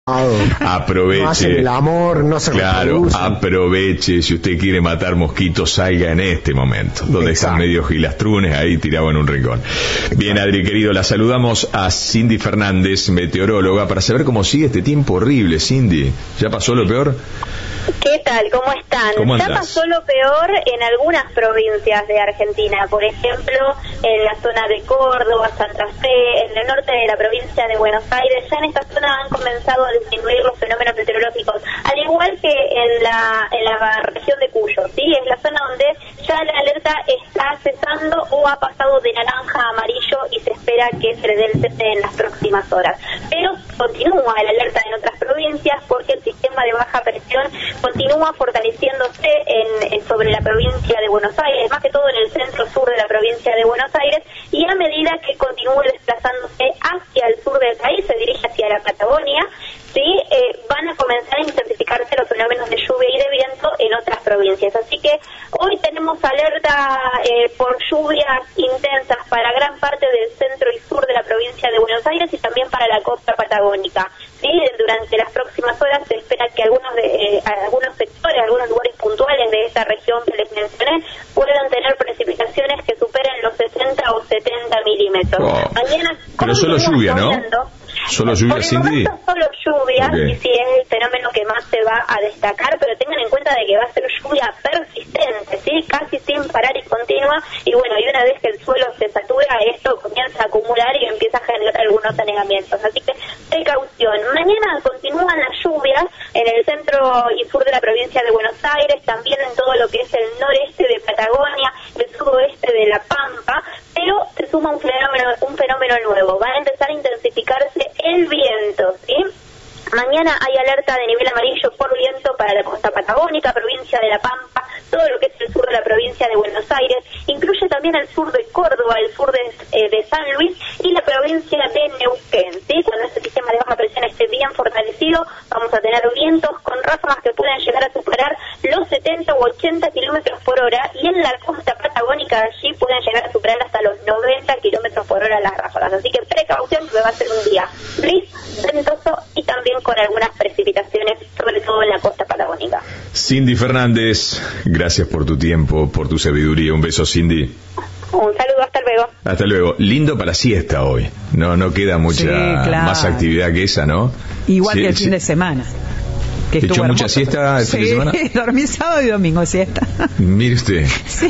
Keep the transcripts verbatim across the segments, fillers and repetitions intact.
Aproveche. No hacen el amor, no se Claro, reproducen. aproveche. Si usted quiere matar mosquitos, salga en este momento. Donde Exacto. están medio gilastrunes, ahí tirado en un rincón. Bien, Adri, querido, la saludamos a Cindy Fernández, meteoróloga, para saber cómo sigue este tiempo horrible. Cindy, ¿ya pasó lo peor? ¿Qué tal? ¿Cómo están? ¿Cómo ya andás? pasó lo peor en algunas provincias de Argentina, por ejemplo, en la zona de Córdoba, Santa Fe, en el norte de la provincia de Buenos Aires. Ya en esta zona han comenzado a disminuir los fenómenos meteorológicos, al igual que en la, en la región de Cuyo, ¿sí? Es la zona donde ya la alerta está cesando o ha pasado de naranja a amarillo y se espera que se le dé el cese en las próximas horas. Pero continúa la alerta en otras provincias porque el sistema de baja presión continúa fortaleciéndose en, en sobre la provincia de Buenos Aires, más que todo en el centro sur de la provincia de Buenos Aires, y a medida que continúe desplazándose hacia el sur del país, se dirige hacia la Patagonia, sí, eh, van a comenzar a intensificarse los fenómenos de lluvia y de viento en otras provincias. Así que hoy tenemos alerta eh, por lluvias intensas para gran parte del centro y sur de la provincia de Buenos Aires y también para la costa patagónica. Sí, durante las próximas horas se espera que algunos de eh, algunos sectores, algunos lugares puntuales de esta región que les mencioné puedan tener precipitaciones que superen los sesenta o setenta milímetros. Oh. Mañana, Pero solo lluvia, ¿no? lloviendo. Solo lluvia, Por el Cindy. momento solo lluvia, Okay. y sí es el fenómeno que más se va a destacar, pero tengan en cuenta de que va a ser lluvia persistente, sí, casi sin parar y continua, y bueno, y una vez que el suelo se satura, esto comienza a acumular y empieza a generar algunos anegamientos, así que precaución. Mañana continúan las lluvias en el centro y sur de la provincia de Buenos Aires, también en todo lo que es el noreste de Patagonia, el sudoeste de La Pampa, pero se suma un fenómeno, un fenómeno nuevo, va a empezar a intensificarse el viento, ¿sí? Mañana hay alerta de nivel amarillo por viento para la costa patagónica, provincia de La Pampa, todo lo que es el sur de la provincia de Buenos Aires, incluye también el sur de Córdoba, el sur de, eh, de San Luis y la provincia de Neuquén, ¿sí? Cuando este sistema de baja presión esté bien fortalecido, vamos a tener vientos con ráfagas que pueden llegar a superar los setenta u ochenta kilómetros por hora, y en la costa patagónica allí pueden llegar a superar hasta los noventa kilómetros por hora las ráfagas, así que precaución porque va a ser un día gris, ventoso y también con algunas precipitaciones, sobre todo en la costa patagónica. Cindy Fernández, gracias por tu tiempo, por tu sabiduría. Un beso, Cindy. Un saludo, hasta luego. Hasta luego. Lindo para siesta hoy. No, no queda mucha Sí, claro. más actividad que esa, ¿no? Igual Sí, que el sí. fin de semana. Que ¿Echó estuvo mucha hermoso. siesta el sí, fin de semana? dormí sábado y domingo siesta. Mire usted. Sí.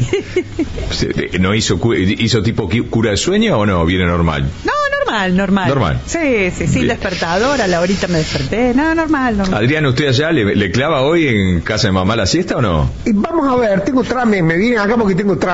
Se- ¿No hizo, cu- hizo tipo cu- cura de sueño o no? Viene normal. No, normal, normal. Normal. Sí, sí, sin Bien. despertador, a la horita me desperté. No, normal, normal. Adrián, ¿usted allá le, le clava hoy en casa de mamá la siesta o no? Y vamos a ver, tengo trámites, me vienen acá porque tengo trámites.